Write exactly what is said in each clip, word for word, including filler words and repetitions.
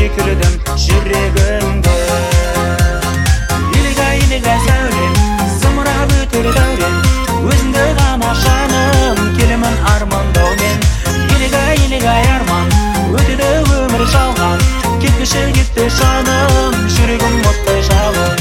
секірдім жүрегіңді. Иліға иліға сәулем, зымырап өтер дәурен, өзіңді ғана жаным, келемін армандаумен. Иліға иліға арман, өтеді өмір жалған, кетпеші кетпе жаным, жүрегім оттай жалын.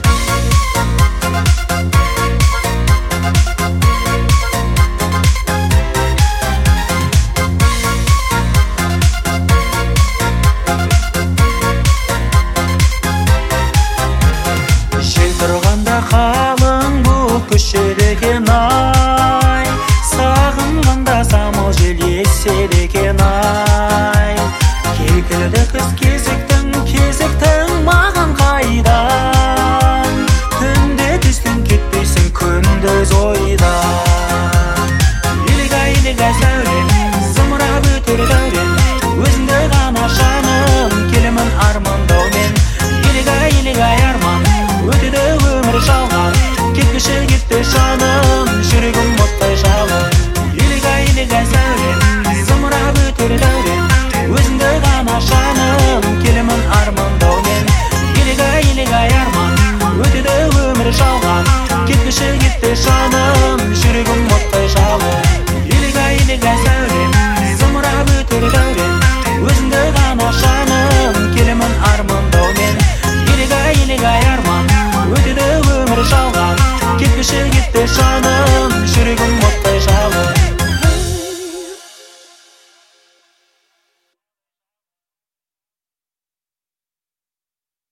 Тұрғанда қалың бұл көшеді екен ай, сағынғанда самал жел еседі екен ай. Кекілді күз кезіктің, кезіктің маған қайдан, түнде түстен кетпейсің күндіз ойдан. Иліға иліға сәулем, зымырап өтер дәурен, өзіңді ғана жаным, келемін армандаумен. Иліға иліға арман, өтеді өмір жалған, кетпеші кетпе жаным, жүрегім оттай жалын. Иліға иліға сәулем, зымырап өтер дәурен, өзіңді ғана жаным, келемін армандаумен. Иліға иліға арман, өтеді өмір жалған, кетпеші кетпе жаным, жүрегім оттай жалын. Иліға иліға сәулем, зымырап өтер дәурен, өзіңді ғана жаным, келемін армандаумен. Иліға иліға арман, өтеді өмір жалған, кетпеші кетпе жаным.